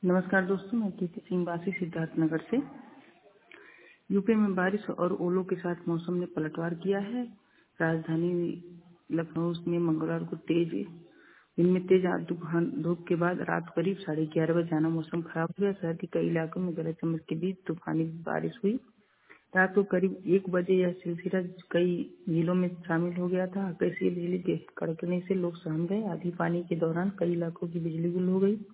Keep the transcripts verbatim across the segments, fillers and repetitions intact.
नमस्कार दोस्तों, मैं कीर्ति सिंह बासी सिद्धार्थनगर से। यूपी में बारिश और ओलों के साथ मौसम ने पलटवार किया है। राजधानी लखनऊ में मंगलवार को तेज दिन में तेज तूफान धूप के बाद रात करीब साढ़े ग्यारह बजे जाना मौसम खराब हो गया। शहर के कई इलाकों में गरज चमक के बीच तूफानी बारिश हुई। रात को करीब एक बजे यह सिलसिला कई जिलों में शामिल हो गया था। आकाशीय बिजली के कड़कने से लोग सहम गए। आधी पानी के दौरान कई इलाकों की बिजली गुल हो गई।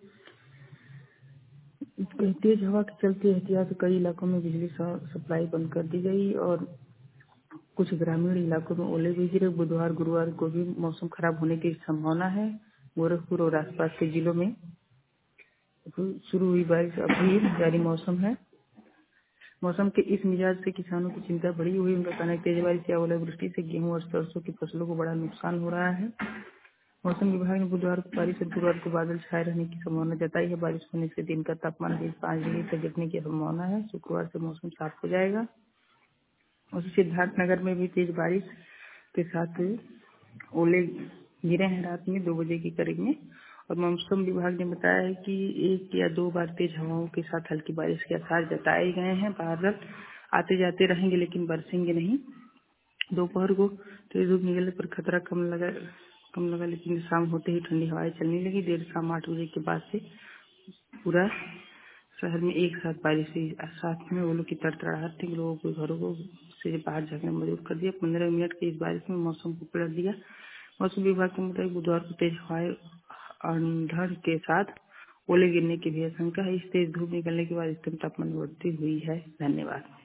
तेज हवा के चलते एहतियात कई इलाकों में बिजली सप्लाई बंद कर दी गई और कुछ ग्रामीण इलाकों में ओले भी गिरे। बुधवार गुरुवार को भी मौसम खराब होने की संभावना है। गोरखपुर और आसपास के जिलों में शुरू हुई बारिश अब भी जारी मौसम है। मौसम के इस मिजाज से किसानों की चिंता बढ़ी हुई। उनका कहना है तेज बारिश या ओलावृष्टि से गेहूं और सरसों की फसलों को बड़ा नुकसान हो रहा है। मौसम विभाग ने बुधवार को बारिश और गुरुवार को बादल छाए रहने की संभावना जताई है। बारिश होने से दिन का तापमान बीस पाँच डिग्री तक गिरने की संभावना है। शुक्रवार से मौसम साफ हो जाएगा। और सिद्धार्थनगर में भी तेज बारिश के साथ ओले गिरे हैं रात में दो बजे के करीब में। और मौसम विभाग ने बताया है कि एक या दो बार तेज हवाओं के साथ हल्की बारिश के आसार जताए गए हैं। बादल आते जाते रहेंगे लेकिन बरसेंगे नहीं। दोपहर को तेज धूप निकलने पर खतरा कम लगा कम लगा लेकिन शाम होते ही ठंडी हवाएं चलने लगी। देर शाम आठ बजे के बाद से पूरा शहर में एक साथ बारिश हुई। साथ में ओलों की तड़तड़ाहट थी। लोगों को घरों को से बाहर जाने मजबूर कर दिया। पंद्रह मिनट की इस बारिश में मौसम को पलट दिया। मौसम विभाग के मुताबिक बुधवार को तेज हवाएं अंधड़ के साथ ओले गिरने की भी आशंका है। इस तेज धूप निकलने के बाद अधिकतम तापमान बढ़ती हुई है। धन्यवाद।